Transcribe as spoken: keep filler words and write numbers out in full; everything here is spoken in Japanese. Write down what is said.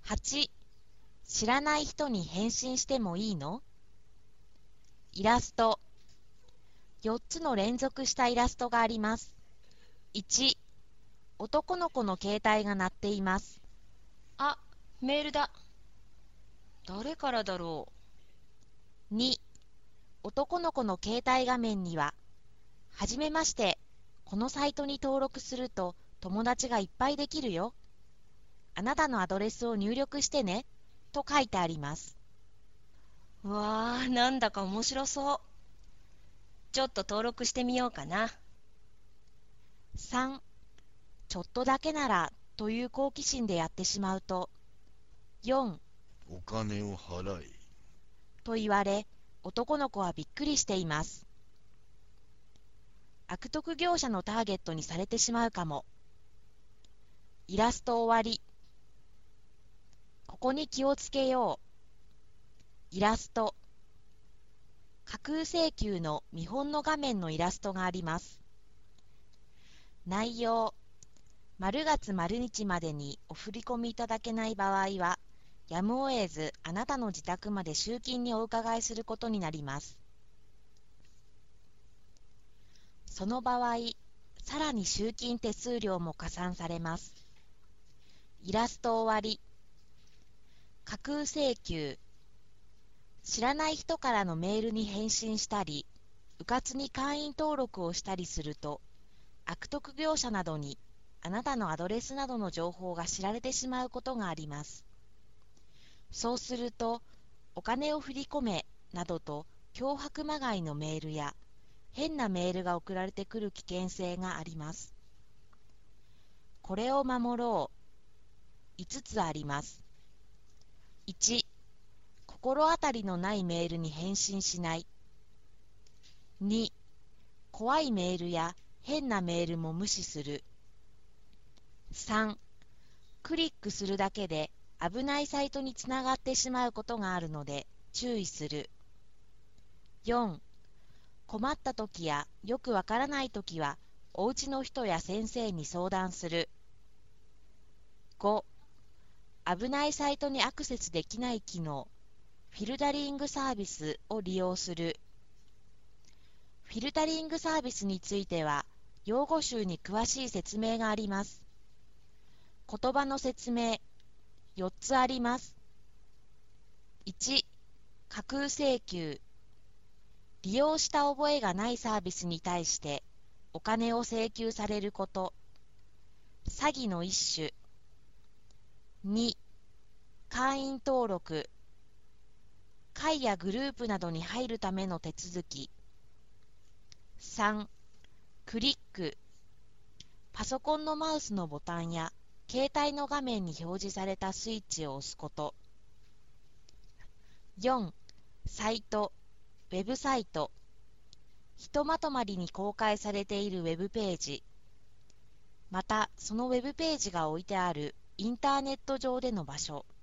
はち、知らない人に返信してもいいの？イラスト。よっつの連続したイラストがあります。いち、男の子の携帯が鳴っています。 あ、メールだ。誰からだろに、男の子の携帯画面には、はじめまして、このサイトに登録すると友達がいっぱいできるよ。あなたのアドレスを入力してね、と書いてあります。 う。うわー、なんだか面白そう。ちょっと登録してみようかな。 さん、ちょっとだけならという好奇心でやってしまうと、よん、 お金を払え。 と言われ、男の子はびっくりしています。悪徳業者のターゲットにされてしまうかも。イラスト終わり。ここに気をつけよう。イラスト。架空請求の見本の画面のイラストがあります。内容。〇月〇日までにお振り込みいただけない場合は、やむを得ずあなたの自宅まで集金にお伺いすることになります。その場合、さらに集金手数料も加算されます。イラスト終わり。架空請求。知らない人からのメールに返信したり、迂闊に会員登録をしたりすると、悪徳業者などにあなたのアドレスなどの情報が知られてしまうことがあります。そうすると、お金を振り込めなどと脅迫まがいのメールや変なメールが送られてくる危険性があります。これを守ろう。いつつあります。いち、心当たりのないメールに返信しない。に、怖いメールや変なメールも無視する。さん、クリックするだけで危ないサイトにつながってしまうことがあるので注意する。よん、困った時やよくわからない時はお家の人や先生に相談する。ご、危ないサイトにアクセスできない機能、フィルタリングサービスを利用する。フィルタリングサービスについては、用語集に詳しい説明があります。言葉の説明、よっつあります。いち、架空請求。利用した覚えがないサービスに対してお金を請求されること。詐欺の一種。に、会員登録。会やグループなどに入るための手続き。さん、クリック。パソコンのマウスのボタンや携帯の画面に表示されたスイッチを押すこと。よん、サイト、ウェブサイト。ひとまとまりに公開されているウェブページ。また、そのウェブページが置いてあるインターネット上での場所。